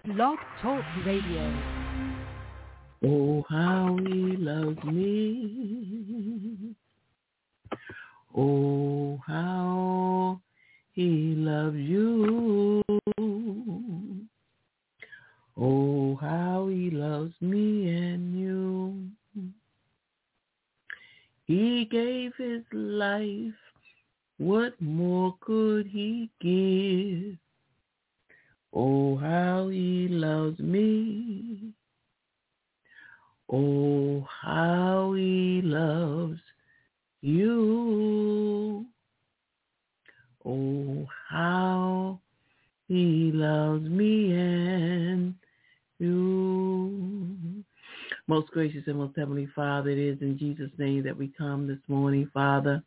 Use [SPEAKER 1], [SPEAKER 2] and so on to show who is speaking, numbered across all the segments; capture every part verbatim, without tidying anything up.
[SPEAKER 1] Blog Talk Radio.
[SPEAKER 2] Oh, how he loves me. Oh, how he loves you. Oh, how he loves me and you. He gave his life. What more could he give? Oh, how he loves me. Oh, how he loves you. Oh, how he loves me and you. Most gracious and most heavenly Father, it is in Jesus' name that we come this morning, Father.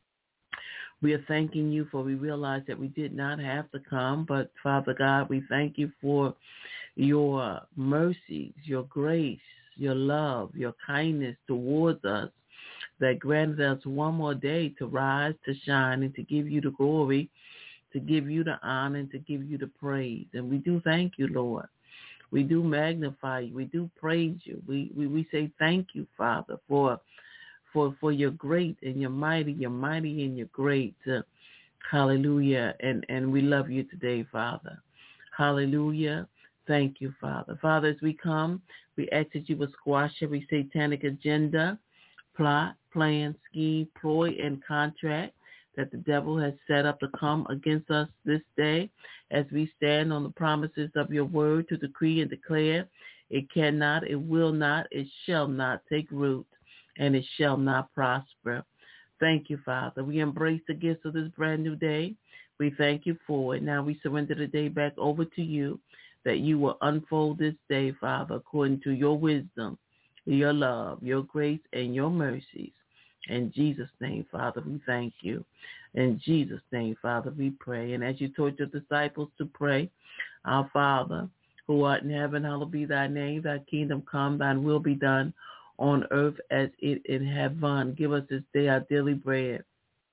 [SPEAKER 2] We are thanking you for we realize that we did not have to come, but Father God, we thank you for your mercies, your grace, your love, your kindness towards us that granted us one more day to rise, to shine, and to give you the glory, to give you the honor, and to give you the praise. And we do thank you, Lord. We do magnify you. We do praise you. We we, we say thank you, Father, for for for your great and your mighty, your mighty and your great. Uh, hallelujah. And, and we love you today, Father. Hallelujah. Thank you, Father. Father, as we come, we ask that you would squash every satanic agenda, plot, plan, scheme, ploy, and contract that the devil has set up to come against us this day as we stand on the promises of your word to decree and declare it cannot, it will not, it shall not take root, and it shall not prosper. Thank you, Father. We embrace the gifts of this brand new day. We thank you for it. Now we surrender the day back over to you, that you will unfold this day, Father, according to your wisdom, your love, your grace, and your mercies. In Jesus' name, Father, we thank you. In Jesus' name, Father, we pray. And as you taught your disciples to pray, our Father, who art in heaven, hallowed be thy name. Thy kingdom come, thine will be done on earth as it in heaven. Give us this day our daily bread.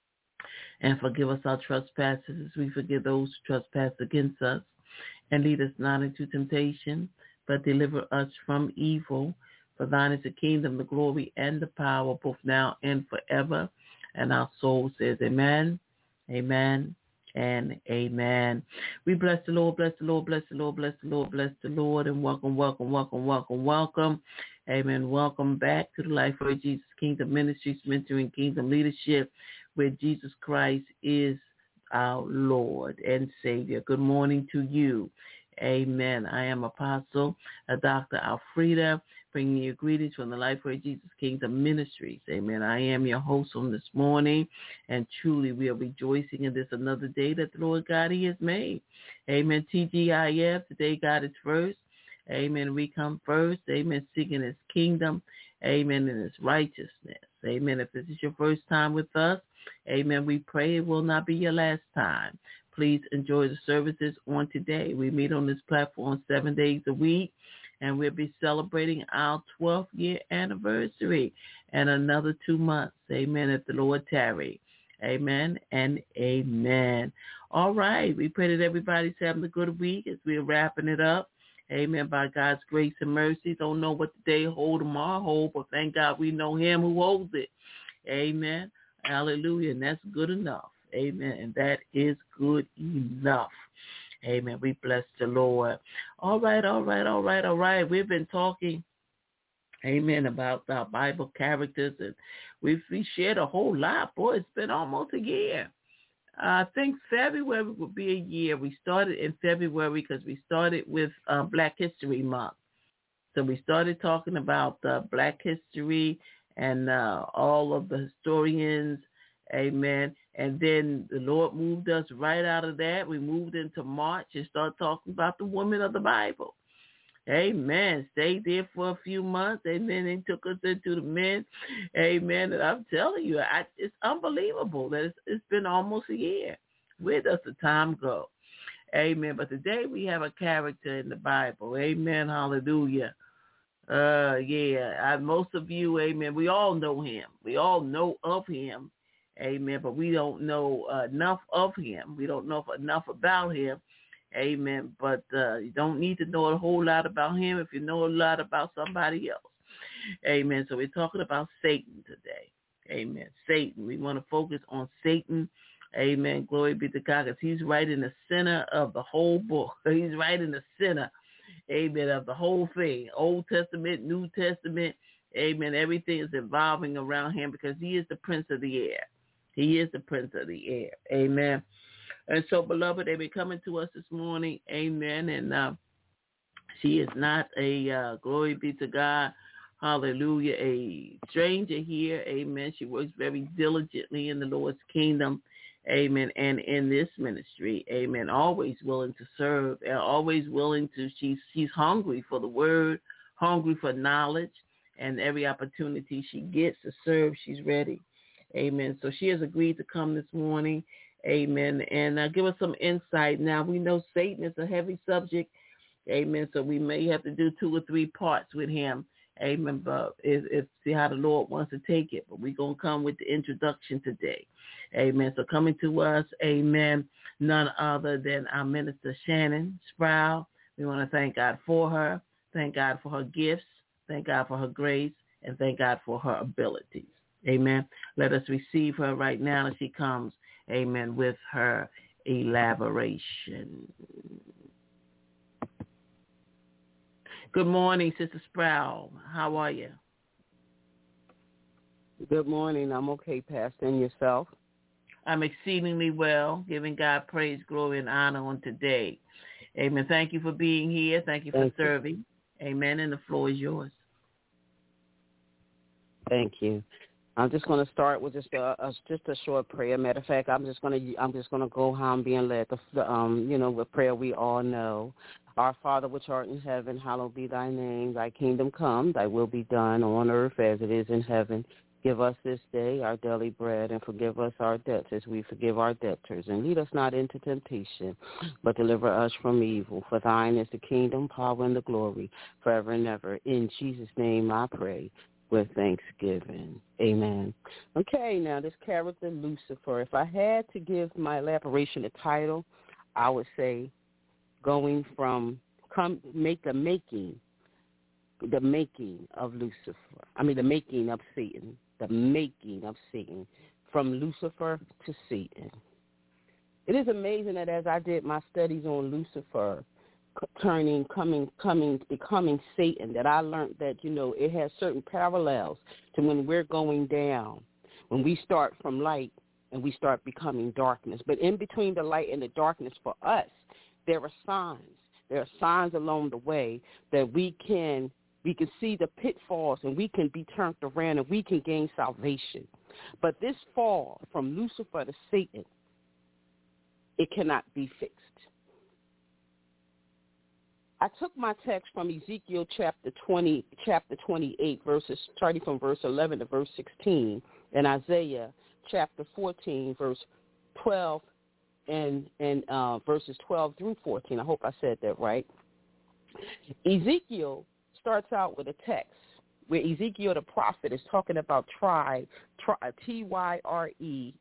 [SPEAKER 2] And forgive us our trespasses as we forgive those who trespass against us. And lead us not into temptation, but deliver us from evil. For thine is the kingdom, the glory, and the power, both now and forever. And our soul says amen, amen, and amen. We bless the Lord, bless the Lord, bless the Lord, bless the Lord, bless the Lord, and welcome, welcome, welcome, welcome, welcome. Amen. Welcome back to the Life for Jesus Kingdom Ministries, mentoring kingdom leadership, where Jesus Christ is our Lord and Savior. Good morning to you. Amen. I am Apostle uh, Doctor Alfreda, bringing you greetings from the Life for Jesus Kingdom Ministries. Amen. I am your host on this morning, and truly we are rejoicing in this another day that the Lord God He has made. Amen. T G I F, today God is first. Amen. We come first. Amen. Seeking his kingdom. Amen. And his righteousness. Amen. If this is your first time with us, amen, we pray it will not be your last time. Please enjoy the services on today. We meet on this platform seven days a week, and we'll be celebrating our twelfth year anniversary and another two months. Amen. If the Lord tarry. Amen and amen. All right. We pray that everybody's having a good week as we're wrapping it up. Amen. By God's grace and mercy. Don't know what the day hold, tomorrow hold, but thank God we know him who holds it. Amen. Hallelujah. And that's good enough. Amen. And that is good enough. Amen. We bless the Lord. All right, all right, all right, all right. We've been talking, amen, about our Bible characters, and we've we shared a whole lot. Boy, it's been almost a year. I think February will be a year. We started in February because we started with uh, Black History Month. So we started talking about uh, Black history and uh, all of the historians, amen. And then the Lord moved us right out of that. We moved into March and started talking about the women of the Bible. Amen. Stayed there for a few months. Amen. They took us into the men. Amen. And I'm telling you, I, it's unbelievable that it's, it's been almost a year. Where does the time go? Amen. But today we have a character in the Bible. Amen. Hallelujah. Uh, yeah. I, most of you, amen, we all know him. We all know of him. Amen. But we don't know uh, enough of him. We don't know enough about him. Amen. But uh, you don't need to know a whole lot about him if you know a lot about somebody else. Amen. So we're talking about Satan today. Amen. Satan. We want to focus on Satan. Amen. Glory be to God, because he's right in the center of the whole book. He's right in the center, amen, of the whole thing. Old Testament, New Testament, amen. Everything is evolving around him because he is the prince of the air. He is the prince of the air. Amen. And so, beloved, they've been coming to us this morning. Amen. And uh, she is not a, uh, glory be to God, hallelujah, a stranger here. Amen. She works very diligently in the Lord's kingdom. Amen. And in this ministry, amen, always willing to serve and always willing to, she's, she's hungry for the word, hungry for knowledge, and every opportunity she gets to serve, she's ready. Amen. So she has agreed to come this morning. Amen. And uh, give us some insight. Now, we know Satan is a heavy subject. Amen. So we may have to do two or three parts with him. Amen. But it's, it's see how the Lord wants to take it. But we're going to come with the introduction today. Amen. So coming to us, amen, none other than our minister Shannon Sproul. We want to thank God for her. Thank God for her gifts. Thank God for her grace. And thank God for her abilities. Amen. Let us receive her right now as she comes, amen, with her elaboration. Good morning, Sister Sproul. How are you?
[SPEAKER 3] Good morning. I'm okay, Pastor. And yourself?
[SPEAKER 2] I'm exceedingly well, giving God praise, glory, and honor on today. Amen. Thank you for being here. Thank you for
[SPEAKER 3] Thank
[SPEAKER 2] serving. You. Amen. And the floor is yours.
[SPEAKER 3] Thank you. I'm just going to start with just a, a just a short prayer. Matter of fact, I'm just going to I'm just going to go how I'm being led. The, the um you know with prayer we all know. Our Father which art in heaven, hallowed be thy name. Thy kingdom come, thy will be done on earth as it is in heaven. Give us this day our daily bread, and forgive us our debts as we forgive our debtors. And lead us not into temptation, but deliver us from evil. For thine is the kingdom, power, and the glory, forever and ever. In Jesus' name I pray with thanksgiving. Amen. Okay, now this character, Lucifer. If I had to give my elaboration a title, I would say going from come make the making, the making of Lucifer. I mean the making of Satan. The making of Satan, from Lucifer to Satan. It is amazing that as I did my studies on Lucifer, turning, coming, coming, becoming Satan, that I learned that, you know, it has certain parallels to when we're going down, when we start from light and we start becoming darkness. But in between the light and the darkness for us, there are signs. There are signs along the way that we can We can see the pitfalls, and we can be turned around, and we can gain salvation. But this fall from Lucifer to Satan, it cannot be fixed. I took my text from Ezekiel chapter twenty, chapter twenty-eight, verses starting from verse eleven to verse sixteen, and Isaiah chapter fourteen, verse twelve, and and uh, verses twelve through fourteen. I hope I said that right. Ezekiel starts out with a text where Ezekiel the prophet is talking about try, try T Y R E,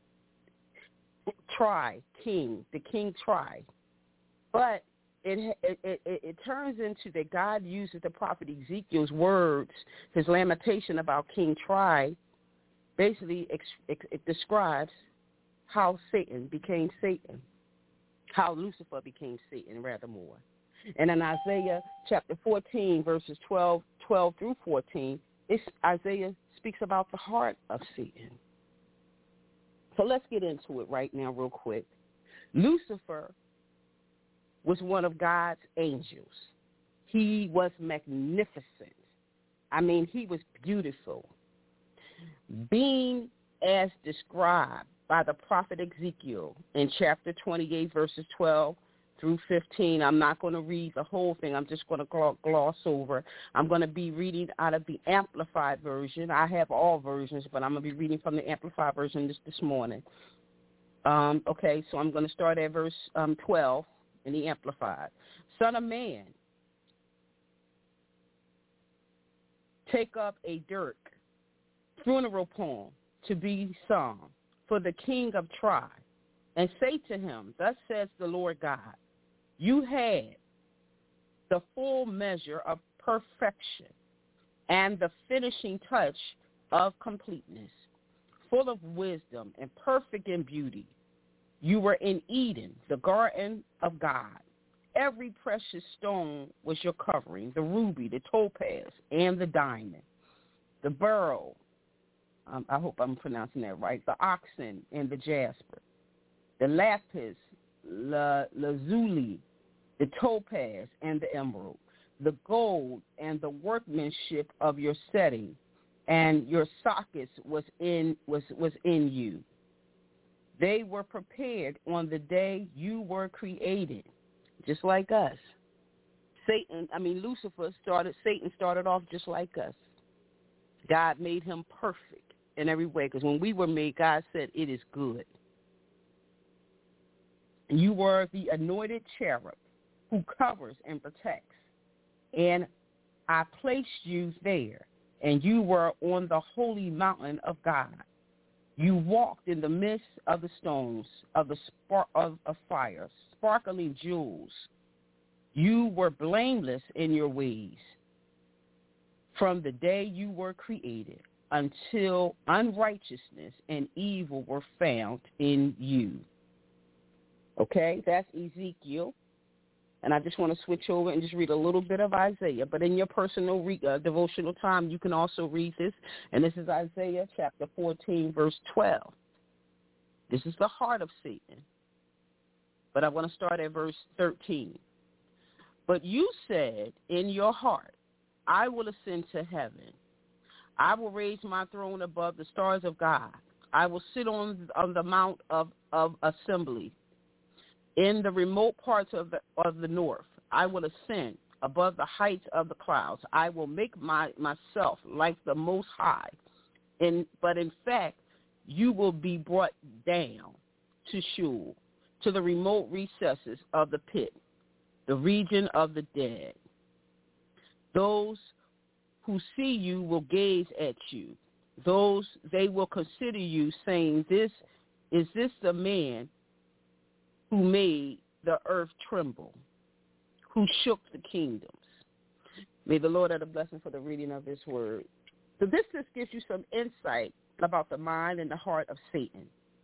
[SPEAKER 3] try, king, the king try. But it, it, it, it turns into that God uses the prophet Ezekiel's words, his lamentation about King Try, basically ex, it, it describes how Satan became Satan, how Lucifer became Satan, rather more. And in Isaiah chapter fourteen, verses twelve, twelve through fourteen, it's, Isaiah speaks about the heart of Satan. So let's get into it right now real quick. Lucifer was one of God's angels. He was magnificent. I mean, he was beautiful. Being as described by the prophet Ezekiel in chapter twenty-eight, verses twelve through fifteen. I'm not going to read the whole thing. I'm just going to gloss over. I'm going to be reading out of the Amplified version. I have all versions, but I'm going to be reading from the Amplified version this, this morning. Um, okay, so I'm going to start at verse um, twelve in the Amplified. Son of man, take up a dirk, funeral poem to be sung for the king of Tri, and say to him, thus says the Lord God, You had the full measure of perfection and the finishing touch of completeness, full of wisdom and perfect in beauty. You were in Eden, the garden of God. Every precious stone was your covering, the ruby, the topaz, and the diamond, the beryl, um, I hope I'm pronouncing that right, the oxen and the jasper, the lapis, la, lazuli, the topaz, and the emerald, the gold and the workmanship of your setting, and your sockets was in was was in you. They were prepared on the day you were created, just like us. Satan, I mean Lucifer started. Satan started off just like us. God made him perfect in every way, because when we were made, God said it is good. You were the anointed cherub who covers and protects, and I placed you there, and you were on the holy mountain of God. You walked in the midst of the stones of the spark of, of fire, sparkling jewels. You were blameless in your ways from the day you were created until unrighteousness and evil were found in you. Okay, that's Ezekiel. And I just want to switch over and just read a little bit of Isaiah. But in your personal re- uh, devotional time, you can also read this. And this is Isaiah chapter fourteen, verse twelve. This is the heart of Satan. But I want to start at verse thirteen. But you said in your heart, I will ascend to heaven. I will raise my throne above the stars of God. I will sit on, on the mount of, of assembly. In the remote parts of the of the north, I will ascend above the heights of the clouds. I will make my myself like the Most High. And but in fact, you will be brought down to Sheol, to the remote recesses of the pit, the region of the dead. Those who see you will gaze at you. Those they will consider you, saying, "This is this the man who made the earth tremble, who shook the kingdoms." May the Lord add a blessing for the reading of this word. So this just gives you some insight about the mind and the heart of Satan.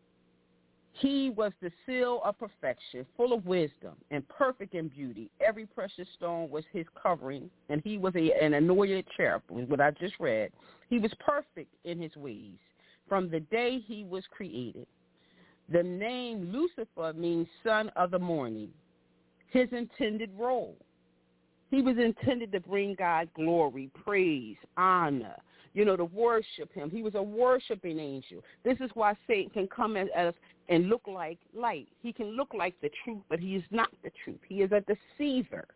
[SPEAKER 3] He was the seal of perfection, full of wisdom and perfect in beauty. Every precious stone was his covering, and he was a, an anointed cherub, what I just read. He was perfect in his ways from the day he was created. The name Lucifer means son of the morning, his intended role. He was intended to bring God glory, praise, honor, you know, to worship him. He was a worshiping angel. This is why Satan can come at us and look like light. He can look like the truth, but he is not the truth. He is a deceiver.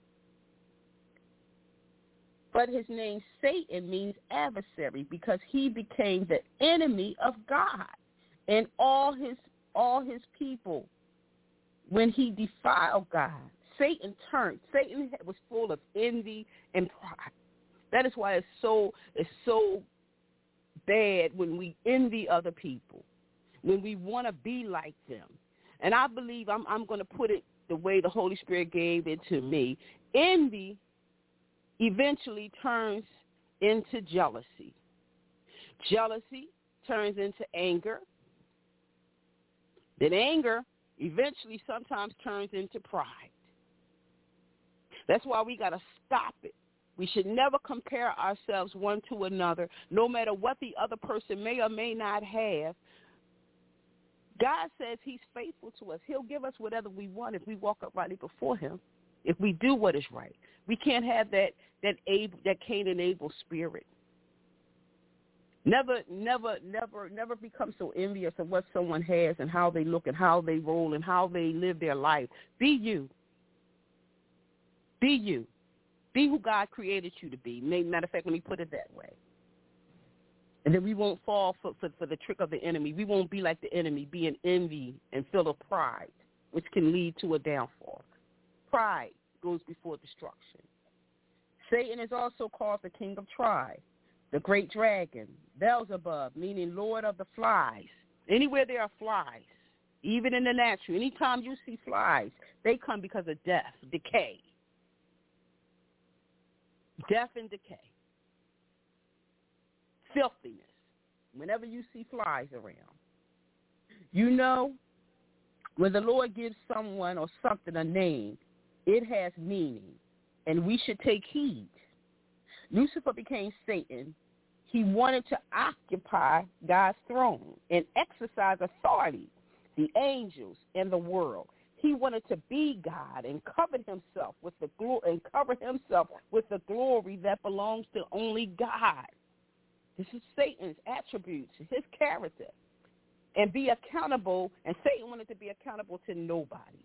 [SPEAKER 3] But his name Satan means adversary, because he became the enemy of God and all his all his people when he defiled God. Satan turned. Satan was full of envy and pride. That is why it's so it's so bad when we envy other people, when we want to be like them. And I believe I'm I'm going to put it the way the Holy Spirit gave it to me. Envy eventually turns into jealousy. Jealousy turns into anger. Then anger eventually sometimes turns into pride. That's why we got to stop it. We should never compare ourselves one to another, no matter what the other person may or may not have. God says he's faithful to us. He'll give us whatever we want if we walk uprightly before him, if we do what is right. We can't have that that Abel, that Cain and Abel spirit. Never, never, never, never become so envious of what someone has and how they look and how they roll and how they live their life. Be you. Be you. Be who God created you to be. Matter of fact, let me put it that way. And then we won't fall for, for, for the trick of the enemy. We won't be like the enemy, being envy and full of pride, which can lead to a downfall. Pride goes before destruction. Satan is also called the king of Tri, the great dragon, Beelzebub, meaning Lord of the flies. Anywhere there are flies, even in the natural. Anytime you see flies, they come because of death, decay. Death and decay. Filthiness. Whenever you see flies around. You know, when the Lord gives someone or something a name, it has meaning, and we should take heed. Lucifer became Satan. He wanted to occupy God's throne and exercise authority, the angels and the world. He wanted to be God and covered himself with the glo- and cover himself with the glory that belongs to only God. This is Satan's attributes, his character. And be accountable, and Satan wanted to be accountable to nobody.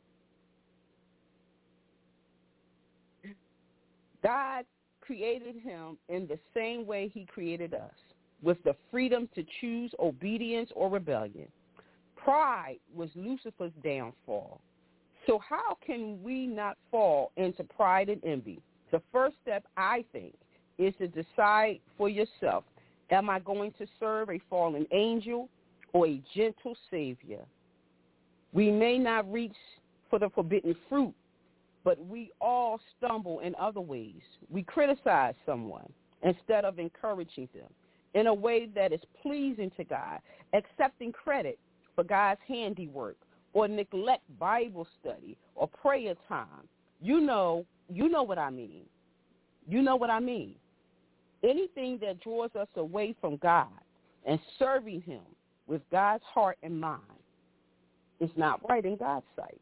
[SPEAKER 3] God created him in the same way he created us, with the freedom to choose obedience or rebellion. Pride was Lucifer's downfall. So how can we not fall into pride and envy? The first step, I think, is to decide for yourself, am I going to serve a fallen angel or a gentle Savior? We may not reach for the forbidden fruit, but we all stumble in other ways. We criticize someone instead of encouraging them in a way that is pleasing to God, accepting credit for God's handiwork, or neglect Bible study or prayer time. You know, you know what I mean. You know what I mean. Anything that draws us away from God and serving him with God's heart and mind is not right in God's sight.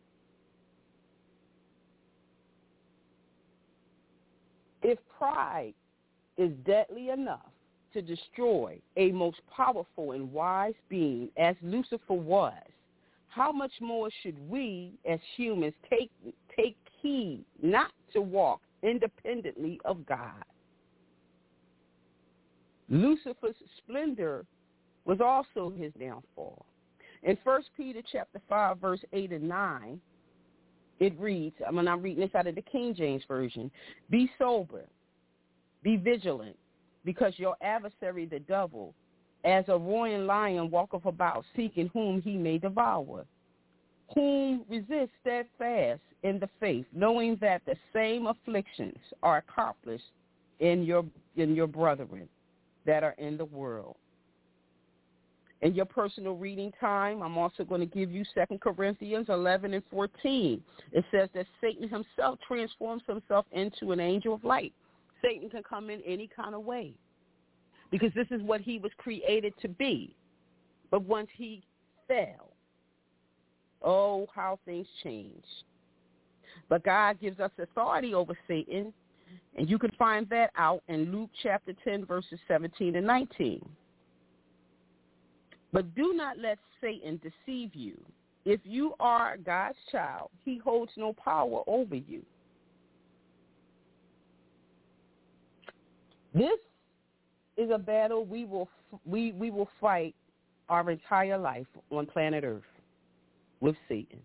[SPEAKER 3] If pride is deadly enough to destroy a most powerful and wise being as Lucifer was, how much more should we as humans take take heed not to walk independently of God? Lucifer's splendor was also his downfall. In First Peter chapter five, verse eight and nine, it reads, I mean, I'm reading this out of the King James Version, be sober, be vigilant, because your adversary, the devil, as a roaring lion walketh about, seeking whom he may devour, whom resist steadfast in the faith, knowing that the same afflictions are accomplished in your in your brethren that are in the world. In your personal reading time, I'm also going to give you Second Corinthians eleven and fourteen. It says that Satan himself transforms himself into an angel of light. Satan can come in any kind of way because this is what he was created to be. But once he fell, oh, how things change. But God gives us authority over Satan, and you can find that out in Luke chapter ten, verses seventeen and nineteen. But do not let Satan deceive you. If you are God's child, he holds no power over you. This is a battle we will we, we will fight our entire life on planet Earth with Satan.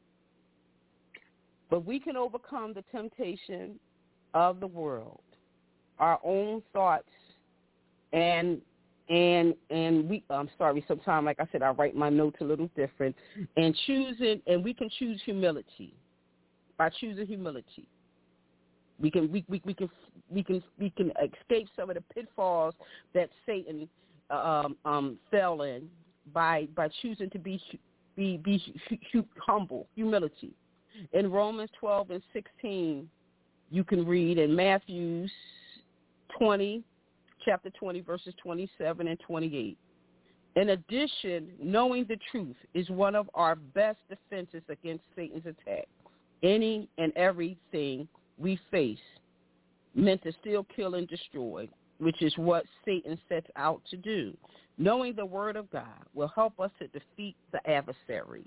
[SPEAKER 3] But we can overcome the temptation of the world, our own thoughts, and And and we, I'm sorry, sometimes, like I said, I write my notes a little different. And choosing, and we can choose humility. By choosing humility, we can we, we, we can we can we can escape some of the pitfalls that Satan um, um, fell in by by choosing to be be be humble, humility. In Romans twelve and sixteen, you can read, in Matthew twenty. Chapter twenty, verses twenty-seven and twenty-eight. In addition, knowing the truth is one of our best defenses against Satan's attack. Any and everything we face meant to steal, kill, and destroy, which is what Satan sets out to do. Knowing the word of God will help us to defeat the adversary.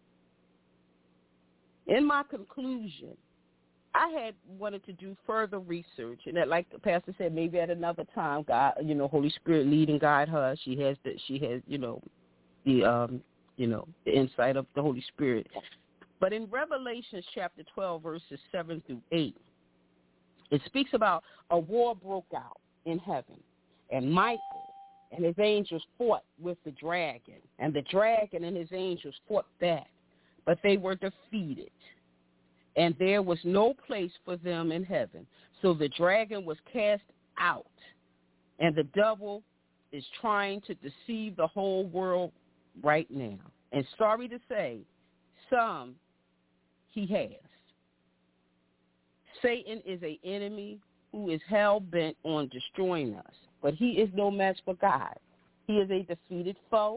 [SPEAKER 3] In my conclusion, I had wanted to do further research, and that, like the pastor said, maybe at another time, God, you know, Holy Spirit lead and guide her. She has the, she has, you know, the, um, you know, the insight of the Holy Spirit. But in Revelation chapter twelve, verses seven through eight, it speaks about a war broke out in heaven, and Michael and his angels fought with the dragon, and the dragon and his angels fought back, but they were defeated, and there was no place for them in heaven. So the dragon was cast out, and the devil is trying to deceive the whole world right now. And sorry to say, some he has. Satan is an enemy who is hell-bent on destroying us, but he is no match for God. He is a defeated foe.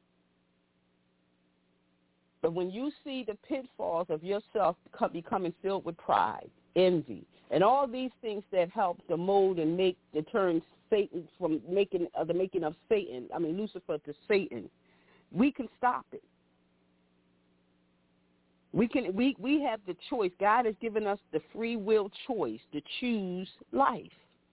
[SPEAKER 3] But when you see the pitfalls of yourself becoming filled with pride, envy, and all these things that help to mold and make the turn Satan from making uh, the making of Satan, I mean Lucifer to Satan, we can stop it. We can we, we have the choice. God has given us the free will choice to choose life.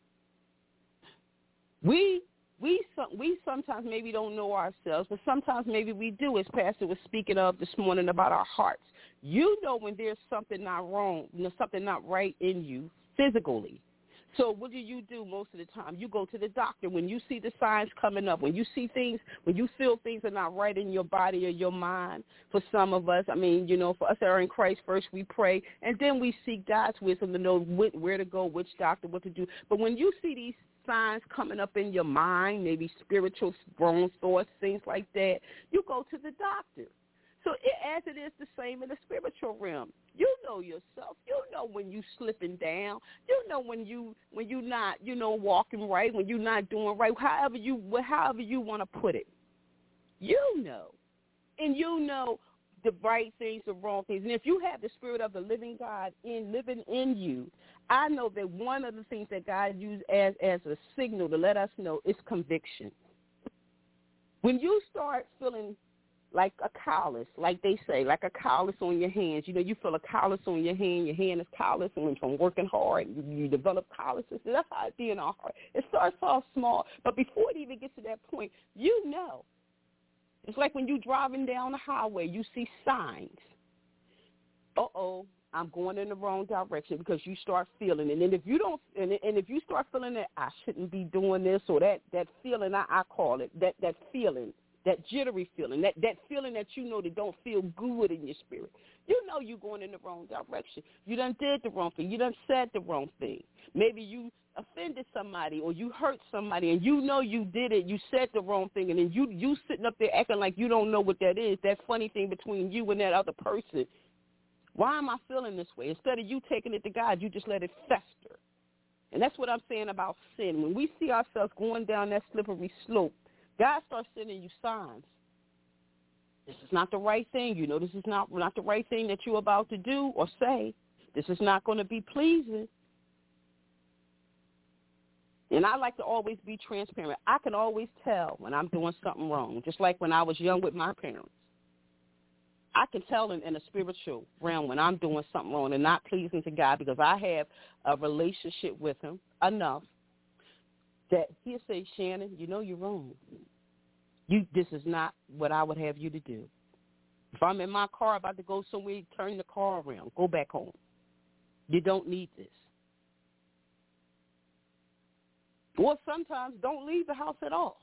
[SPEAKER 3] We we we sometimes maybe don't know ourselves, but sometimes maybe we do, as Pastor was speaking of this morning about our hearts. You know when there's something not wrong, you know, something not right in you physically. So what do you do most of the time? You go to the doctor when you see the signs coming up, when you see things, when you feel things are not right in your body or your mind. For some of us, I mean, you know, for us that are in Christ, first we pray, and then we seek God's wisdom to know where to go, which doctor, what to do. But when you see these signs coming up in your mind, maybe spiritual wrong thoughts, things like that, you go to the doctor. So it, as it is the same in the spiritual realm, you know yourself. You know when you slipping down. You know when you when you not you know walking right, when you're not doing right. However you however you want to put it, you know, and you know the right things, the wrong things. And if you have the Spirit of the living God in living in you, I know that one of the things that God used as as a signal to let us know is conviction. When you start feeling like a callus, like they say, like a callus on your hands. You know, you feel a callus on your hand. Your hand is callous, and from working hard, you, you develop calluses. That's how it be in our heart. It starts off small, but before it even gets to that point, you know. It's like when you're driving down the highway, you see signs. Uh-oh, I'm going in the wrong direction, because you start feeling it. And if you don't, and, and if you start feeling that I shouldn't be doing this, or that, that feeling, I, I call it, that, that feeling, that jittery feeling, that, that feeling that you know that don't feel good in your spirit. You know you're going in the wrong direction. You done did the wrong thing. You done said the wrong thing. Maybe you offended somebody, or you hurt somebody, and you know you did it. You said the wrong thing, and then you, you sitting up there acting like you don't know what that is, that funny thing between you and that other person. Why am I feeling this way? Instead of you taking it to God, you just let it fester. And that's what I'm saying about sin. When we see ourselves going down that slippery slope, God starts sending you signs. This is not the right thing. You know, this is not, not the right thing that you're about to do or say. This is not going to be pleasing. And I like to always be transparent. I can always tell when I'm doing something wrong, just like when I was young with my parents. I can tell in, in a spiritual realm when I'm doing something wrong and not pleasing to God, because I have a relationship with him enough that he'll say, Shannon, you know you're wrong. You, this is not what I would have you to do. If I'm in my car about to go somewhere, turn the car around. Go back home. You don't need this. Or sometimes don't leave the house at all.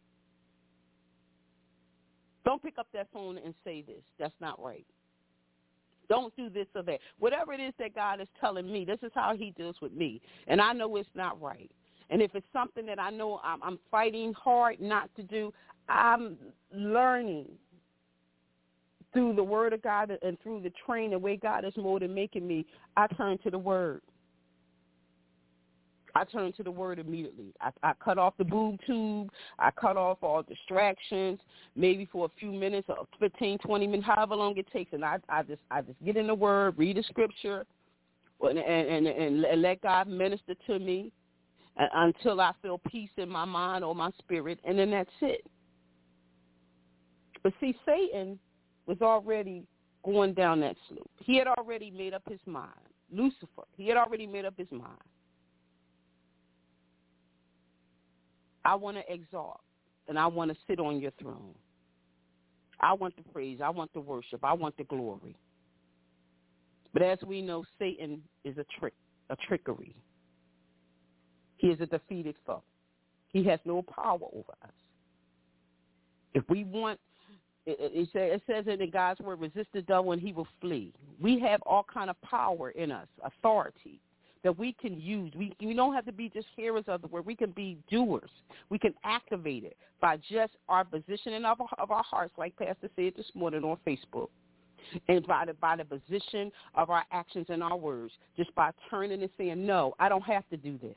[SPEAKER 3] Don't pick up that phone and say this. That's not right. Don't do this or that. Whatever it is that God is telling me, this is how he deals with me. And I know it's not right. And if it's something that I know I'm, I'm fighting hard not to do, I'm learning through the word of God and through the training, the way God is more than making me, I turn to the word. I turn to the word immediately. I, I cut off the boob tube. I cut off all distractions, maybe for a few minutes or fifteen, twenty minutes, however long it takes. And I, I just I just get in the word, read the scripture, and, and, and, and let God minister to me until I feel peace in my mind or my spirit, and then that's it. But see, Satan was already going down that slope. He had already made up his mind. Lucifer, he had already made up his mind. I want to exalt, and I want to sit on your throne. I want the praise. I want the worship. I want the glory. But as we know, Satan is a trick, a trickery. He is a defeated foe. He has no power over us. If we want, it, it, it says it in God's word, resist the devil and he will flee. We have all kind of power in us, authority that we can use. We, we don't have to be just hearers of the word. We can be doers. We can activate it by just our positioning of, of our hearts, like Pastor said this morning on Facebook, and by the, by the position of our actions and our words, just by turning and saying, no, I don't have to do this.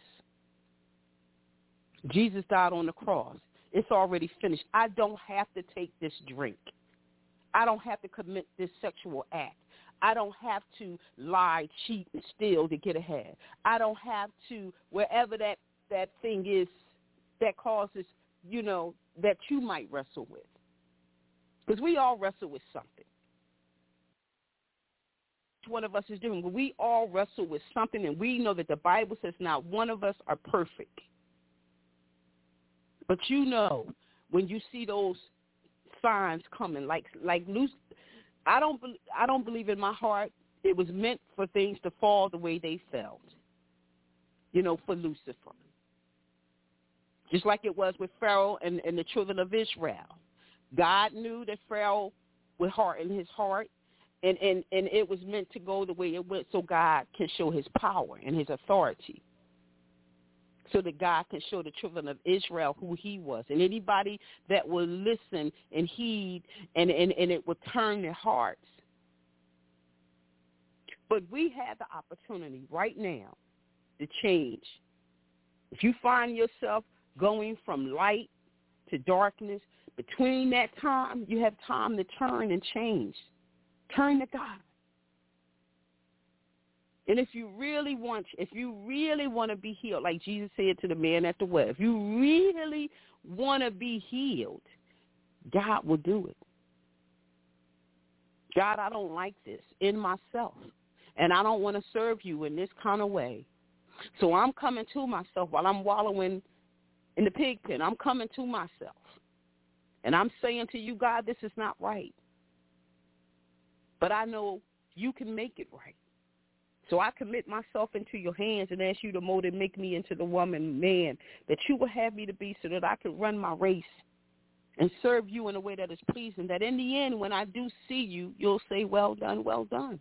[SPEAKER 3] Jesus died on the cross. It's already finished. I don't have to take this drink. I don't have to commit this sexual act. I don't have to lie, cheat, and steal to get ahead. I don't have to, wherever that, that thing is that causes, you know, that you might wrestle with. Because we all wrestle with something. Each one of us is different. We all wrestle with something, and we know that the Bible says not one of us are perfect. But you know, when you see those signs coming, like like Lucy, I don't I don't believe in my heart it was meant for things to fall the way they fell. You know, for Lucifer, just like it was with Pharaoh and, and the children of Israel. God knew that Pharaoh would harden his heart, and, and, and it was meant to go the way it went, so God can show His power and His authority. So that God can show the children of Israel who He was. And anybody that will listen and heed, and, and, and it will turn their hearts. But we have the opportunity right now to change. If you find yourself going from light to darkness, between that time, you have time to turn and change. Turn to God. And if you really want, if you really want to be healed, like Jesus said to the man at the well, if you really want to be healed, God will do it. God, I don't like this in myself, and I don't want to serve you in this kind of way. So I'm coming to myself while I'm wallowing in the pig pen. I'm coming to myself, and I'm saying to you, God, this is not right. But I know you can make it right. So I commit myself into your hands and ask you to mold and make me into the woman, man, that you will have me to be, so that I can run my race and serve you in a way that is pleasing, that in the end, when I do see you, you'll say, well done, well done.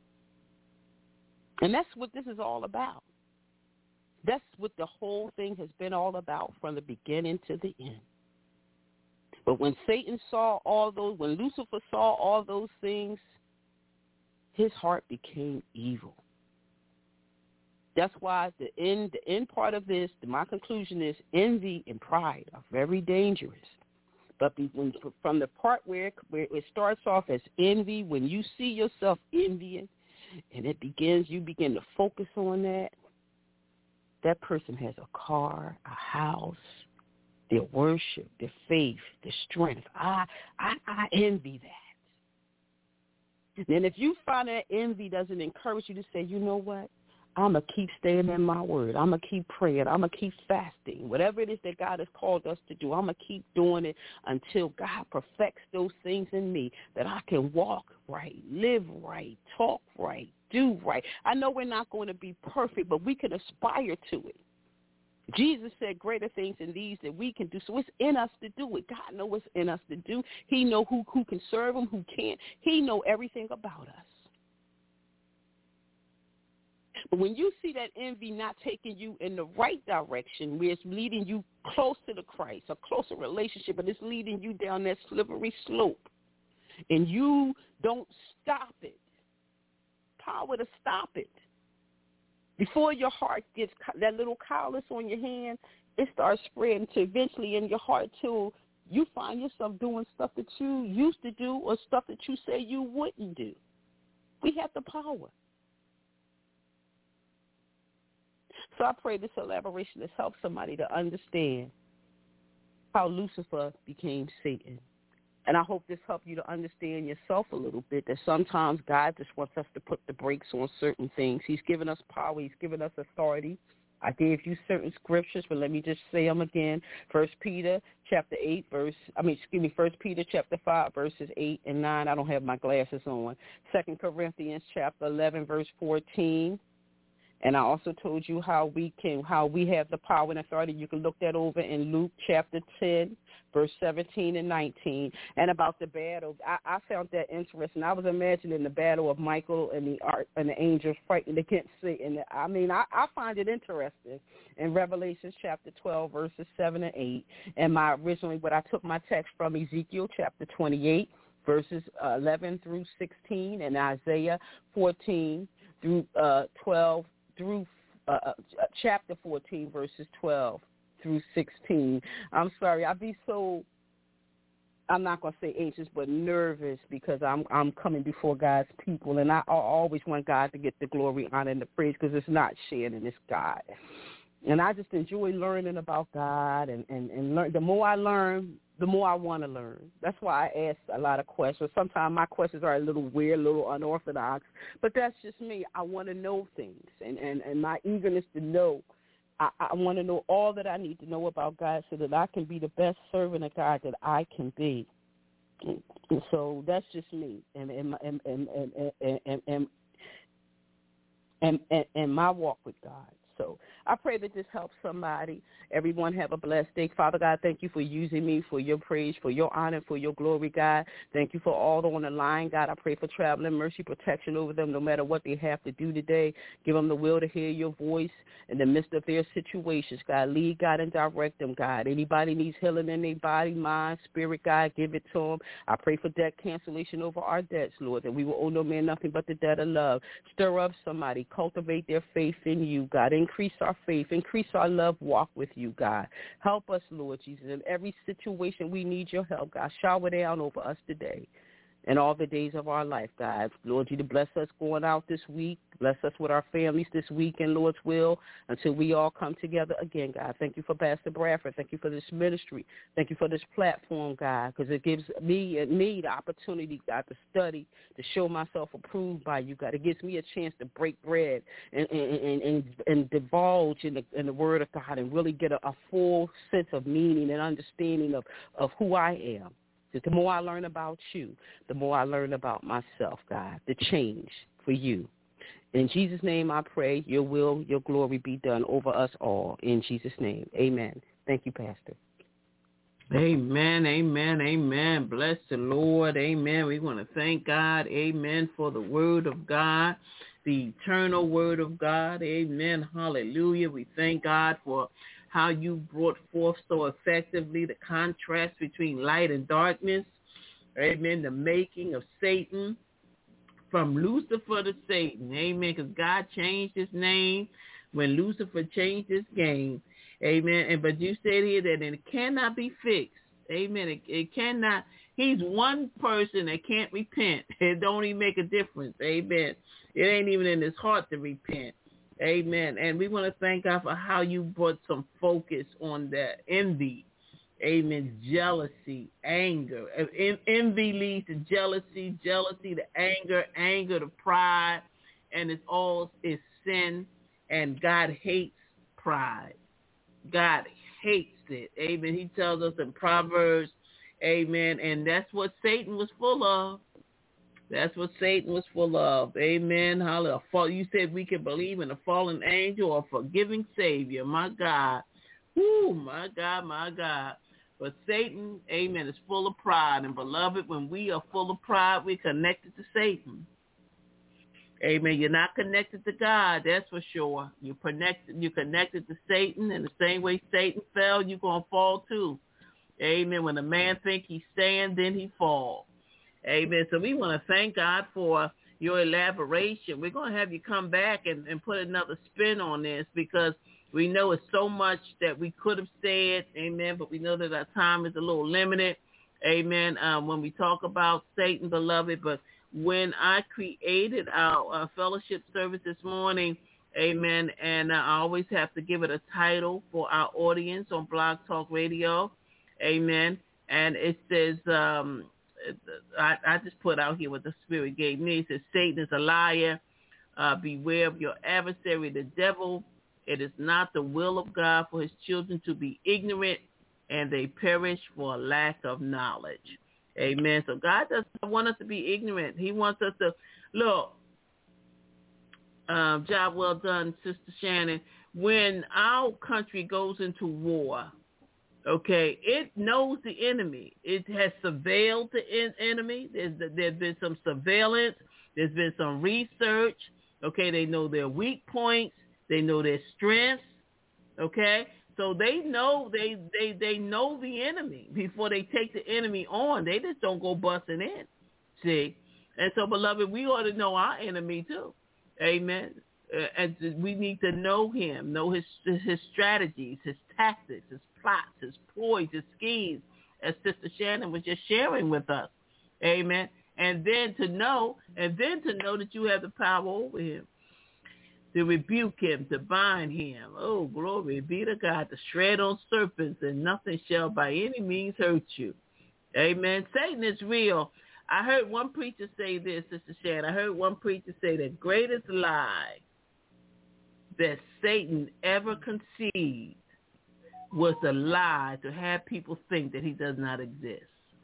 [SPEAKER 3] And that's what this is all about. That's what the whole thing has been all about from the beginning to the end. But when Satan saw all those, when Lucifer saw all those things, his heart became evil. That's why the end, the end part of this, my conclusion is, envy and pride are very dangerous. But when, from the part where, where it starts off as envy, when you see yourself envying, and it begins, you begin to focus on that, that person has a car, a house, their worship, their faith, their strength. I, I, I envy that. And if you find that envy doesn't encourage you to say, you know what, I'm going to keep staying in my word. I'm going to keep praying. I'm going to keep fasting. Whatever it is that God has called us to do, I'm going to keep doing it until God perfects those things in me, that I can walk right, live right, talk right, do right. I know we're not going to be perfect, but we can aspire to it. Jesus said greater things than these that we can do. So it's in us to do it. God knows what's in us to do. He knows who, who can serve him, who can't. He knows everything about us. But when you see that envy not taking you in the right direction, where it's leading you close to the Christ, a closer relationship, but it's leading you down that slippery slope, and you don't stop it, power to stop it. Before your heart gets, that little callus on your hand, it starts spreading to eventually in your heart too. You find yourself doing stuff that you used to do or stuff that you say you wouldn't do. We have the power. So I pray this elaboration has helped somebody to understand how Lucifer became Satan. And I hope this helped you to understand yourself a little bit, that sometimes God just wants us to put the brakes on certain things. He's given us power. He's given us authority. I gave you certain scriptures, but let me just say them again. First Peter chapter eight, verse, I mean, excuse me, First Peter chapter five, verses eight and nine. I don't have my glasses on. Second Corinthians chapter eleven, verse fourteen. And I also told you how we can, how we have the power and authority. You can look that over in Luke chapter ten, verse seventeen and nineteen, and about the battle. I, I found that interesting. I was imagining the battle of Michael and the art and the angels fighting against Satan. I mean, I, I find it interesting in Revelation chapter twelve, verses seven and eight. And my originally, what I took my text from Ezekiel chapter twenty-eight, verses uh, eleven through sixteen, and Isaiah fourteen through uh, twelve through uh, chapter fourteen, verses twelve through sixteen. I'm sorry, I'd be so, I'm not going to say anxious, but nervous because I'm I'm coming before God's people, and I, I always want God to get the glory, honor, and the praise because it's not shared in this God. And I just enjoy learning about God, and, and, and learn. The more I learn, the more I want to learn. That's why I ask a lot of questions. Sometimes my questions are a little weird, a little unorthodox, but that's just me. I want to know things, and, and, and my eagerness to know, I, I want to know all that I need to know about God so that I can be the best servant of God that I can be. And so that's just me, and and and and and and and, and, and, and, and my walk with God. So I pray that this helps somebody. Everyone have a blessed day. Father God, thank you for using me for your praise, for your honor, for your glory, God. Thank you for all on the line, God. I pray for traveling mercy, protection over them no matter what they have to do today. Give them the will to hear your voice in the midst of their situations, God. Lead, God, and direct them, God. Anybody needs healing in their body, mind, spirit, God, give it to them. I pray for debt cancellation over our debts, Lord, that we will owe no man nothing but the debt of love. Stir up somebody. Cultivate their faith in you, God. Increase our faith. Increase our love walk with you, God. Help us, Lord Jesus. In every situation we need your help, God. Shower down over us today and all the days of our life, God. Lord, you to bless us going out this week. Bless us with our families this week in Lord's will until we all come together again, God. Thank you for Pastor Bradford. Thank you for this ministry. Thank you for this platform, God, because it gives me and me the opportunity, God, to study, to show myself approved by you, God. It gives me a chance to break bread and and, and, and divulge in the, in the word of God and really get a, a full sense of meaning and understanding of, of who I am. The more I learn about you, the more I learn about myself, God, the change for you. In Jesus' name I pray, your will, your glory be done over us all. In Jesus' name, amen. Thank you, Pastor.
[SPEAKER 2] Amen, amen, amen. Bless the Lord, amen. We want to thank God, amen, for the word of God, the eternal word of God, amen, hallelujah. We thank God for how you brought forth so effectively the contrast between light and darkness, amen, the making of Satan from Lucifer to Satan, amen, because God changed his name when Lucifer changed his game, amen, and but you said here that it cannot be fixed, amen, it, it cannot, he's one person that can't repent, it don't even make a difference, amen, it ain't even in his heart to repent. Amen. And we want to thank God for how you brought some focus on that envy. Amen. Jealousy, anger. En- envy leads to jealousy, jealousy to anger, anger to pride, and it's all is sin, and God hates pride. God hates it. Amen. He tells us in Proverbs, amen, and that's what Satan was full of. That's what Satan was full of. Amen. Hallelujah. You said we can believe in a fallen angel or a forgiving Savior. My God. Woo, my God, my God. But Satan, amen, is full of pride. And beloved, when we are full of pride, we're connected to Satan. Amen. You're not connected to God, that's for sure. You're connected, you're connected to Satan. And the same way Satan fell, you're going to fall too. Amen. When a man thinks he's staying, then he falls. Amen. So we want to thank God for your elaboration. We're going to have you come back and, and put another spin on this because we know it's so much that we could have said, amen, but we know that our time is a little limited, amen, um, when we talk about Satan, beloved. But when I created our uh, fellowship service this morning, amen, and I always have to give it a title for our audience on Blog Talk Radio, amen, and it says, um, I, I just put out here what the Spirit gave me. It says, Satan is a liar. Uh, beware of your adversary, the devil. It is not the will of God for his children to be ignorant, and they perish for a lack of knowledge. Amen. So God doesn't want us to be ignorant. He wants us to, look, Um, job well done, Sister Shannon. When our country goes into war, okay, it knows the enemy. It has surveilled the en- enemy. There's, there's been some surveillance. There's been some research. Okay, they know their weak points. They know their strengths. Okay, so they know they, they, they know the enemy before they take the enemy on. They just don't go busting in. See? And so, beloved, we ought to know our enemy too. Amen. Uh, and we need to know him, know his his strategies, his tactics, his plots, his ploys, his schemes, as Sister Shannon was just sharing with us. Amen. And then to know, and then to know that you have the power over him, to rebuke him, to bind him. Oh, glory be to God, to shred on serpents, and nothing shall by any means hurt you. Amen. Satan is real. I heard one preacher say this, Sister Shannon. I heard one preacher say the greatest lie that Satan ever conceived was the lie to have people think that he does not exist.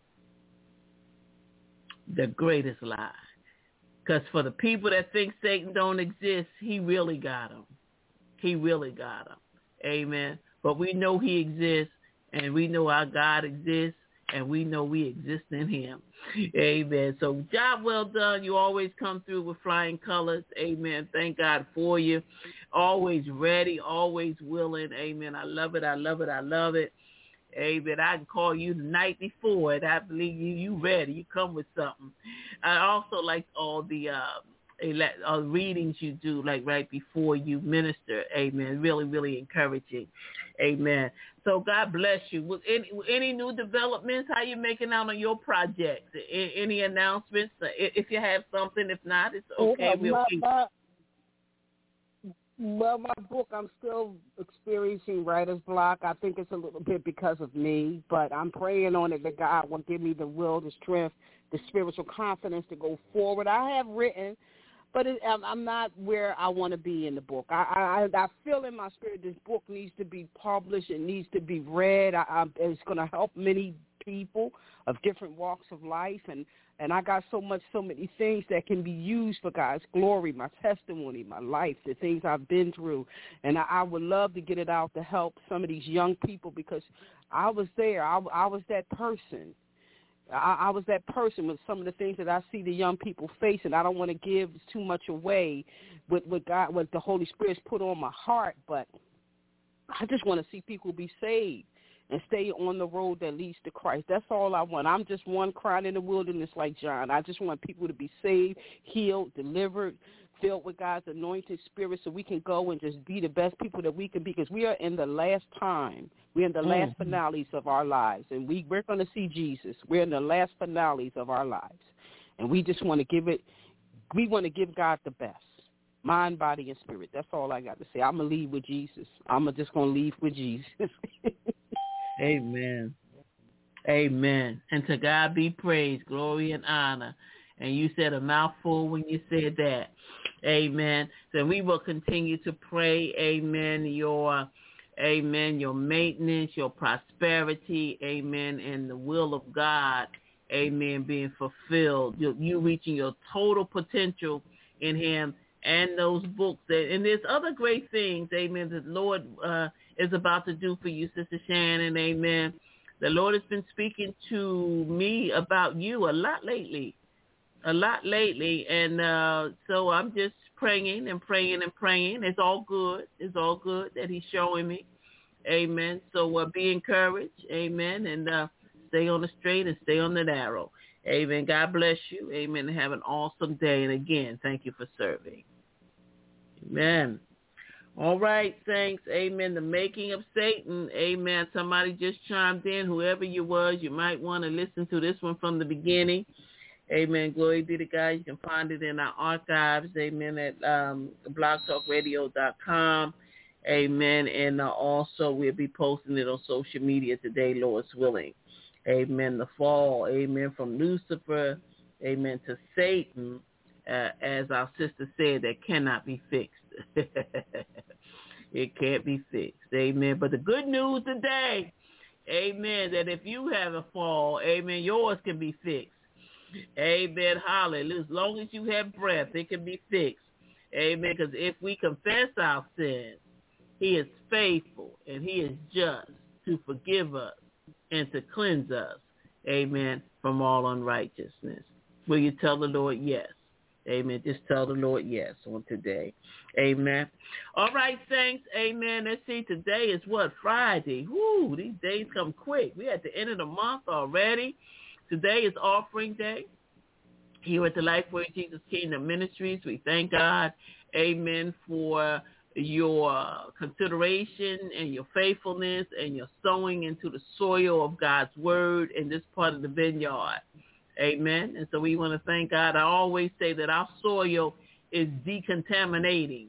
[SPEAKER 2] The greatest lie. Because for the people that think Satan don't exist, he really got them. He really got them. Amen. But we know he exists, and we know our God exists, and we know we exist in him. Amen. So job well done. You always come through with flying colors. Amen. Thank God for you. Always ready, always willing. Amen. I love it. I love it. I love it. Amen. I can call you the night before, and I believe you, you ready. You come with something. I also like all the uh, uh, readings you do, like right before you minister. Amen. Really, really encouraging. Amen. So God bless you. With any, any new developments, how you making out on your projects? Any announcements? If you have something, if not, it's okay. We'll
[SPEAKER 3] my, my, well, my book, I'm still experiencing writer's block. I think it's a little bit because of me, but I'm praying on it that God will give me the will, the strength, the spiritual confidence to go forward. I have written, but it, I'm not where I want to be in the book. I, I I feel in my spirit this book needs to be published. It needs to be read. I, I, it's going to help many people of different walks of life, and, and I got so much, so many things that can be used for God's glory, my testimony, my life, the things I've been through, and I, I would love to get it out to help some of these young people because I was there. I, I was that person. I, I was that person with some of the things that I see the young people facing. I don't want to give too much away with what God, what the Holy Spirit's put on my heart, but I just want to see people be saved and stay on the road that leads to Christ. That's all I want. I'm just one crying in the wilderness like John. I just want people to be saved, healed, delivered, filled with God's anointed spirit so we can go and just be the best people that we can be because we are in the last time. We're in the last mm-hmm. finales of our lives, and we, we're going to see Jesus. We're in the last finales of our lives, and we just want to give it, we want to give God the best, mind, body, and spirit. That's all I got to say. I'm going to leave with Jesus. I'm just going to leave with Jesus.
[SPEAKER 2] Amen. Amen. And to God be praised, glory and honor. And you said a mouthful when you said that. Amen. So we will continue to pray, amen, your, amen, your maintenance, your prosperity, amen, and the will of God, amen, being fulfilled. You, you reaching your total potential in him and those books. And there's other great things, amen, that the Lord uh, is about to do for you, Sister Shannon, amen. The Lord has been speaking to me about you a lot lately. A lot lately, and uh, so I'm just praying and praying and praying. It's all good. It's all good that he's showing me. Amen. So uh, be encouraged. Amen. And uh, stay on the straight and stay on the narrow. Amen. God bless you. Amen. And have an awesome day. And again, thank you for serving. Amen. All right, thanks. Amen. The making of Satan. Amen. Somebody just chimed in. Whoever you was, you might want to listen to this one from the beginning. Amen. Glory be to God. You can find it in our archives. Amen. At um, blog talk radio dot com. Amen. And uh, also we'll be posting it on social media today, Lord's willing. Amen. The fall. Amen. From Lucifer. Amen. To Satan. Uh, as our sister said, that cannot be fixed. It can't be fixed. Amen. But the good news today, amen, that if you have a fall, amen, yours can be fixed. Amen. Hallelujah. As long as you have breath, it can be fixed. Amen. Because if we confess our sins, he is faithful and he is just to forgive us and to cleanse us, amen, from all unrighteousness. Will you tell the Lord yes? Amen. Just tell the Lord yes on today. Amen. All right, saints. Amen. Let's see. Today is what? Friday. Woo, these days come quick. We're at the end of the month already. Today is offering day here at the Lifeway Jesus Kingdom Ministries. We thank God, amen, for your consideration and your faithfulness and your sowing into the soil of God's word in this part of the vineyard. Amen. And so we want to thank God. I always say that our soil is decontaminating.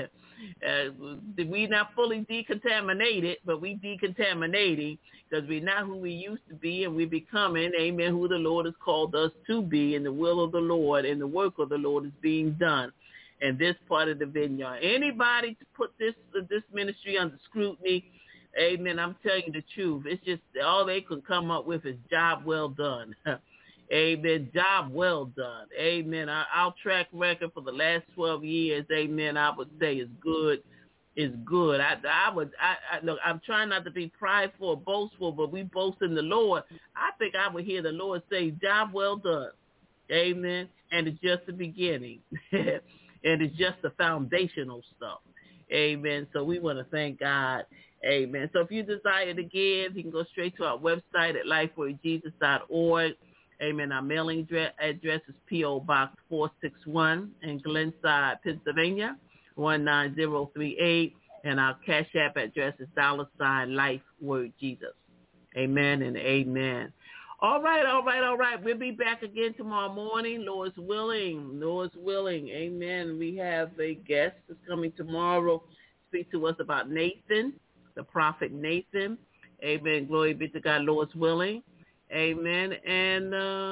[SPEAKER 2] uh, we're not fully decontaminated, but we decontaminating because we're not who we used to be, and we're becoming, amen, who the Lord has called us to be, and the will of the Lord and the work of the Lord is being done in this part of the vineyard. Anybody to put this uh, this ministry under scrutiny, amen, I'm telling you the truth. It's just all they can come up with is job well done. Amen. Job well done. Amen. Our, our track record for the last twelve years, amen, I would say is good. Is good. I, I would. I, I look. I'm trying not to be prideful or boastful, but we boast in the Lord. I think I would hear the Lord say, "Job well done." Amen. And it's just the beginning, and it's just the foundational stuff. Amen. So we want to thank God. Amen. So if you desire to give, you can go straight to our website at lifeway jesus dot org. Amen. Our mailing address is P O Box four six one in Glenside, Pennsylvania, one nine zero three eight. And our Cash App address is dollar sign Life Word Jesus. Amen and amen. All right, all right, all right. We'll be back again tomorrow morning, Lord's willing. Lord's willing. Amen. We have a guest that's coming tomorrow to speak to us about Nathan, the prophet Nathan. Amen. Glory be to God, Lord's willing. Amen. And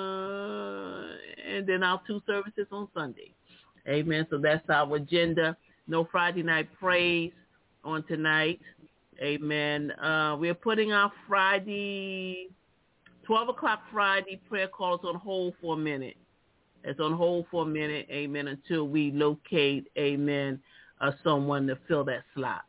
[SPEAKER 2] uh, and then our two services on Sunday. Amen. So that's our agenda. No Friday night praise on tonight. Amen. Uh, we're putting our Friday, twelve o'clock Friday prayer calls on hold for a minute. It's on hold for a minute. Amen. Until we locate, amen, uh, someone to fill that slot.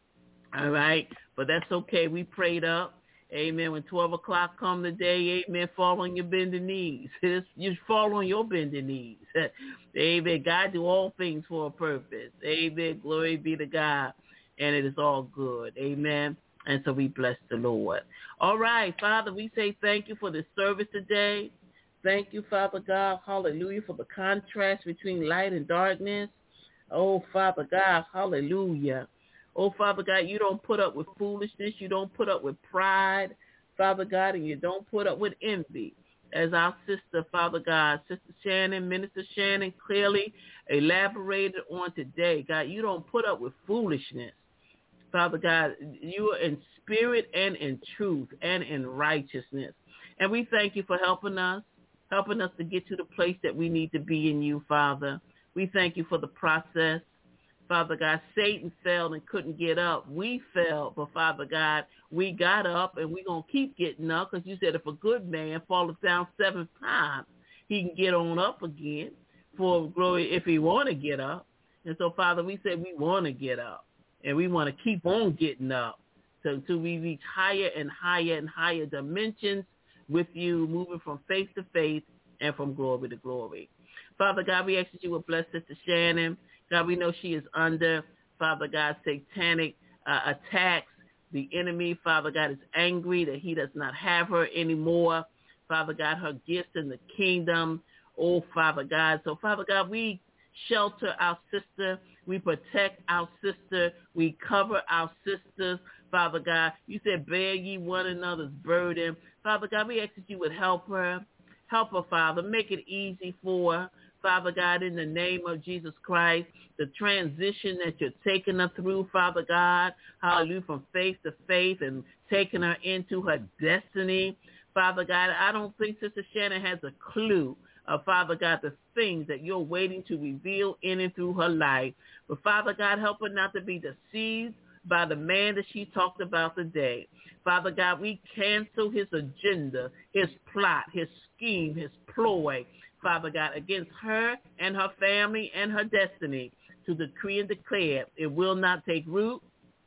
[SPEAKER 2] All right. But that's okay. We prayed up. Amen. When twelve o'clock come today, amen, fall on your bending knees. Just fall on your bending knees. Amen. God do all things for a purpose. Amen. Glory be to God. And it is all good. Amen. And so we bless the Lord. All right, Father, we say thank you for this service today. Thank you, Father God. Hallelujah, for the contrast between light and darkness. Oh, Father God, hallelujah. Oh, Father God, you don't put up with foolishness. You don't put up with pride, Father God, and you don't put up with envy. As our sister, Father God, Sister Shannon, Minister Shannon, clearly elaborated on today. God, you don't put up with foolishness. Father God, you are in spirit and in truth and in righteousness. And we thank you for helping us, helping us to get to the place that we need to be in you, Father. We thank you for the process. Father God, Satan fell and couldn't get up. We fell, but Father God, we got up, and we're going to keep getting up, because you said if a good man falleth down seven times, he can get on up again for glory if he want to get up. And so, Father, we said we want to get up, and we want to keep on getting up until we reach higher and higher and higher dimensions with you, moving from faith to faith and from glory to glory. Father God, we ask that you would bless Sister Shannon. God, we know she is under, Father God, satanic uh, attacks. The enemy, Father God, is angry that he does not have her anymore. Father God, her gifts in the kingdom. Oh, Father God. So, Father God, we shelter our sister. We protect our sister. We cover our sisters. Father God, you said, bear ye one another's burden. Father God, we ask that you would help her. Help her, Father. Make it easy for her. Father God, in the name of Jesus Christ, the transition that you're taking her through, Father God, hallelujah, from faith to faith and taking her into her destiny. Father God, I don't think Sister Shannon has a clue of, Father God, the things that you're waiting to reveal in and through her life. But Father God, help her not to be deceived by the man that she talked about today. Father God, we cancel his agenda, his plot, his scheme, his ploy, Father God, against her and her family and her destiny. to decree and declare it will not take root,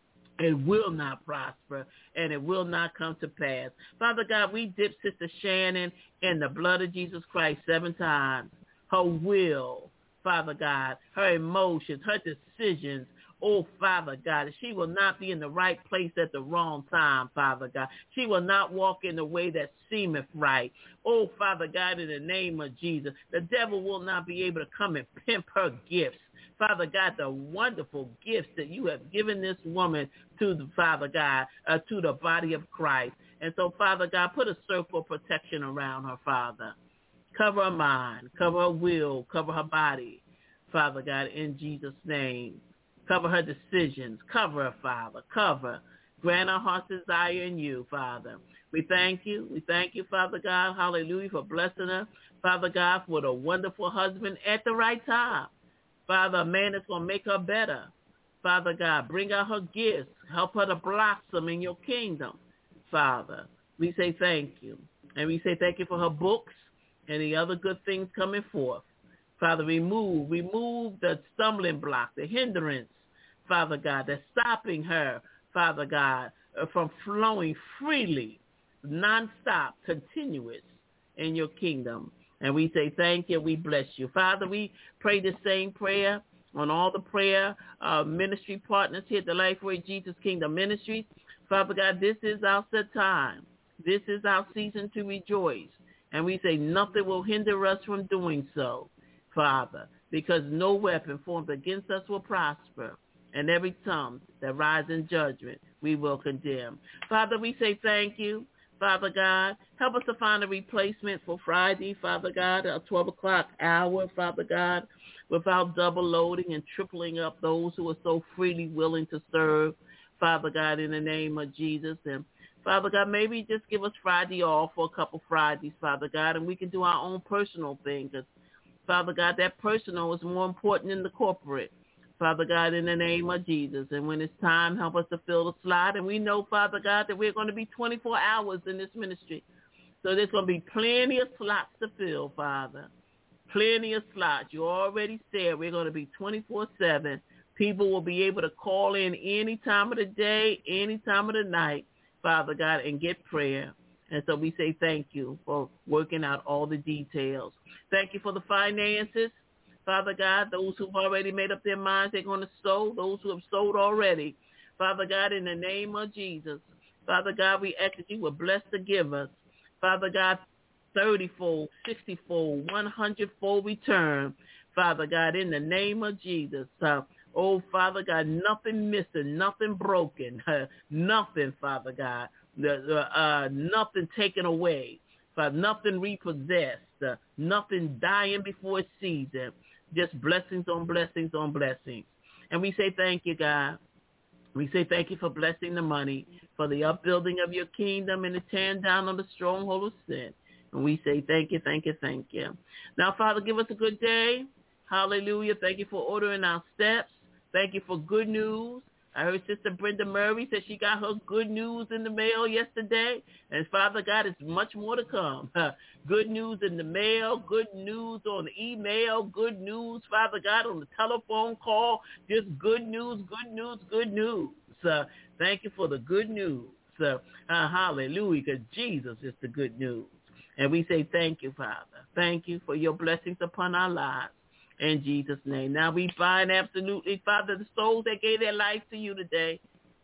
[SPEAKER 2] it will not prosper, and it will not come to pass. Father God, we dip Sister Shannon in the blood of Jesus Christ seven times. Her will, Father God, her emotions, her decisions, oh, Father God, she will not be in the right place at the wrong time, Father God. She will not walk in the way that seemeth right. Oh, Father God, in the name of Jesus, the devil will not be able to come and pimp her gifts. Father God, the wonderful gifts that you have given this woman to the Father God, uh, to the body of Christ. And so, Father God, put a circle of protection around her, Father. Cover her mind, cover her will, cover her body, Father God, in Jesus' name. Cover her decisions. Cover her, Father. Cover. Grant her heart's desire in you, Father. We thank you. We thank you, Father God, hallelujah, for blessing her, Father God, with a wonderful husband at the right time. Father, a man that's going to make her better. Father God, bring out her gifts. Help her to blossom in your kingdom, Father. We say thank you. And we say thank you for her books and the other good things coming forth. Father, remove, remove the stumbling block, the hindrance, Father God, that's stopping her, Father God, from flowing freely, nonstop, continuous in your kingdom. And we say thank you. We bless you. Father, we pray the same prayer on all the prayer uh, ministry partners here at the Lifeway Jesus Kingdom Ministries. Father God, this is our set time. This is our season to rejoice. And we say nothing will hinder us from doing so, Father, because no weapon formed against us will prosper. And every tongue that rises in judgment, we will condemn. Father, we say thank you. Father God, help us to find a replacement for Friday, Father God, our twelve o'clock hour, Father God, without double loading and tripling up those who are so freely willing to serve, Father God, in the name of Jesus. And Father God, maybe just give us Friday off for a couple Fridays, Father God, and we can do our own personal thing, because, Father God, that personal is more important than the corporate. Father God, in the name of Jesus. And when it's time, help us to fill the slot. And we know, Father God, that we're going to be twenty-four hours in this ministry. So there's going to be plenty of slots to fill, Father. Plenty of slots. You already said we're going to be twenty-four seven. People will be able to call in any time of the day, any time of the night, Father God, and get prayer. And so we say thank you for working out all the details. Thank you for the finances. Father God, those who've already made up their minds they're going to sow, those who have sowed already. Father God, in the name of Jesus, Father God, we ask that you will bless the givers. Father God, thirty-fold, sixty-fold, one hundred-fold return. Father God, in the name of Jesus. Uh, oh, Father God, nothing missing, nothing broken, uh, nothing, Father God, uh, uh, nothing taken away, Father, nothing repossessed, uh, nothing dying before its season. Just blessings on blessings on blessings. And we say thank you, God. We say thank you for blessing the money, for the upbuilding of your kingdom and the tearing down of the stronghold of sin. And we say thank you, thank you, thank you. Now, Father, give us a good day. Hallelujah. Thank you for ordering our steps. Thank you for good news. I heard Sister Brenda Murray said she got her good news in the mail yesterday. And Father God, it's much more to come. Good news in the mail, good news on the email, good news, Father God, on the telephone call. Just good news, good news, good news. Uh, thank you for the good news. Uh, uh, hallelujah, because Jesus is the good news. And we say thank you, Father. Thank you for your blessings upon our lives. In Jesus' name. Now we bind absolutely, Father, the souls that gave their life to you today.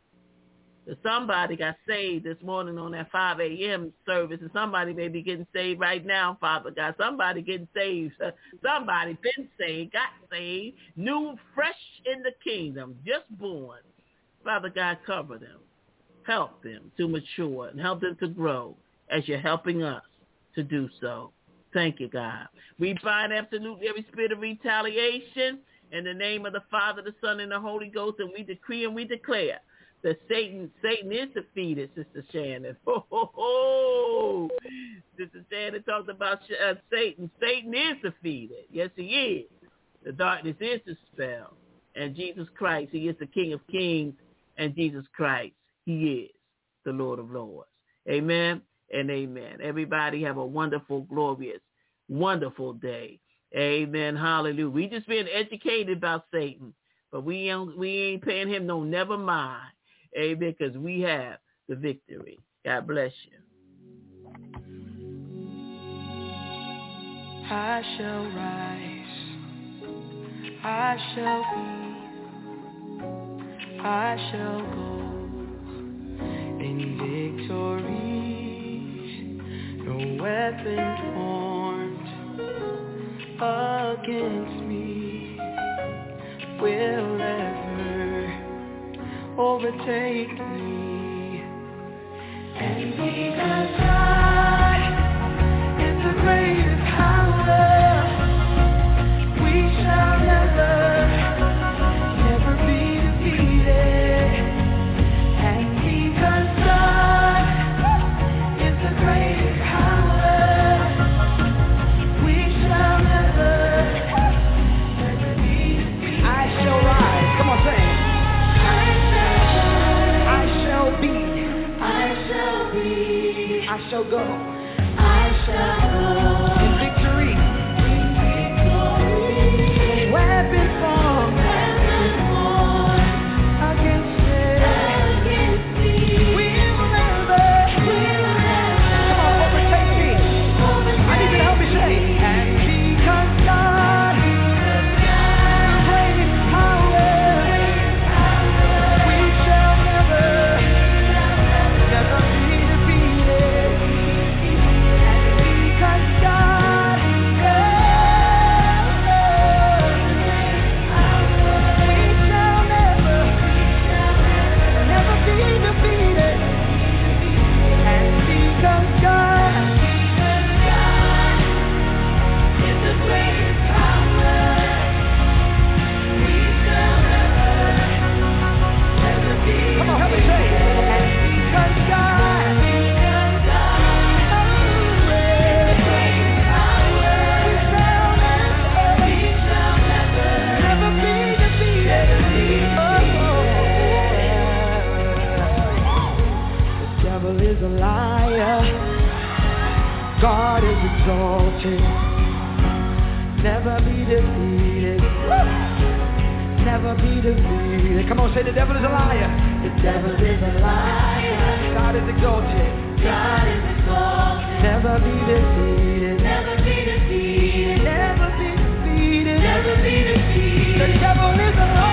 [SPEAKER 2] Somebody got saved this morning on that five a.m. service, and somebody may be getting saved right now, Father God. Somebody getting saved. Somebody been saved, got saved, new, fresh in the kingdom, just born. Father God, cover them. Help them to mature and help them to grow as you're helping us to do so. Thank you, God. We bind absolutely every spirit of retaliation in the name of the Father, the Son, and the Holy Ghost, and we decree and we declare that Satan Satan is defeated, Sister Shannon. Ho, ho, ho. Sister Shannon talked about uh, Satan. Satan is defeated. Yes, he is. The darkness is dispelled. And Jesus Christ, he is the King of kings, and Jesus Christ, he is the Lord of lords. Amen. And amen. Everybody have a wonderful, glorious, wonderful day. Amen. Hallelujah. We just been educated about Satan. but we ain't, we ain't paying him no never mind. Amen, because we have the victory. God bless you.
[SPEAKER 4] I shall rise, I shall be, I shall go in victory. No weapon formed against me will ever overtake me. And because God is the greatest power, we shall never, never be defeated. And because God is the greatest power, we shall never, never be defeated. I shall rise. Come on, sing. I shall be. I shall be. I shall go. I shall go. In victory. In victory. Weapon formed. Weapon formed. Against me. Against me. We will never. We will never. Come on, overtake me. Overtake I need you to help me say. And because God is the greatest power, we shall never, never be defeated. And because God is the we shall never, never be defeated. And because God is the greatest power, we shall never, never be. Come on, help me say it. And because God, because God is the greatest power, we shall never, we shall never, never be defeated. The devil is a liar. God is exalted. Never be defeated. Never be defeated. Come on, say the devil is a liar. The devil is a liar. God is exalted. God is exalted. Never be defeated. Never be defeated. Never be defeated. Never be defeated. The devil is a liar.